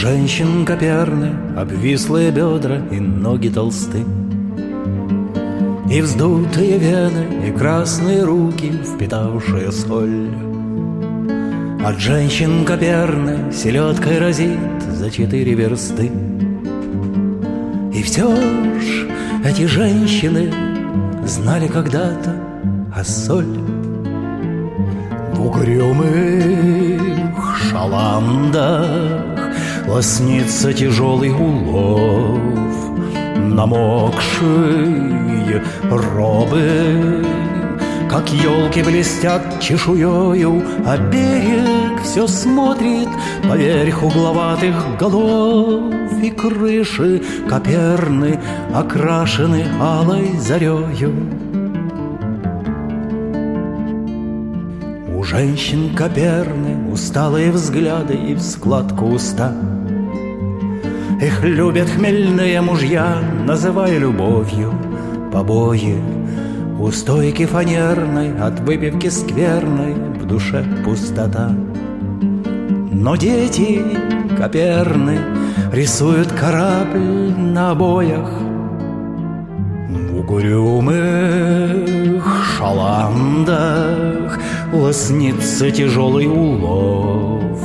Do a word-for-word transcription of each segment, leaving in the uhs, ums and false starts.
женщин Коперны обвислые бедра и ноги толсты, и вздутые вены, и красные руки, впитавшие соль. От женщин Коперны селедкой разит за четыре версты. И все ж эти женщины знали когда-то о соль. В угрюмых шаландах лоснится тяжелый улов, намокшие робы, как елки, блестят чешуею, а берег все смотрит поверх угловатых голов, и крыши Коперны окрашены алой зарею. У женщин Коперны усталые взгляды и в складку уста. Их любят хмельные мужья, называя любовью побои. У стойки фанерной от выпивки скверной в душе пустота. Но дети Коперны рисуют корабль на обоях. В угрюмых шаландах лоснится тяжелый улов,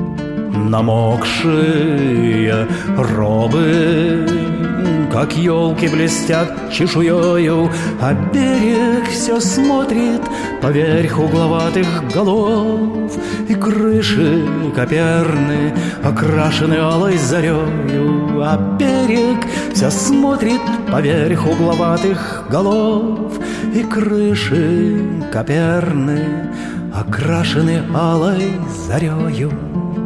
намокшие робы, как елки, блестят чешуею, а берег все смотрит поверх угловатых голов, и крыши Коперны окрашены алой зарею, а берег все смотрит поверх угловатых голов, и крыши Коперны окрашены алой зарею.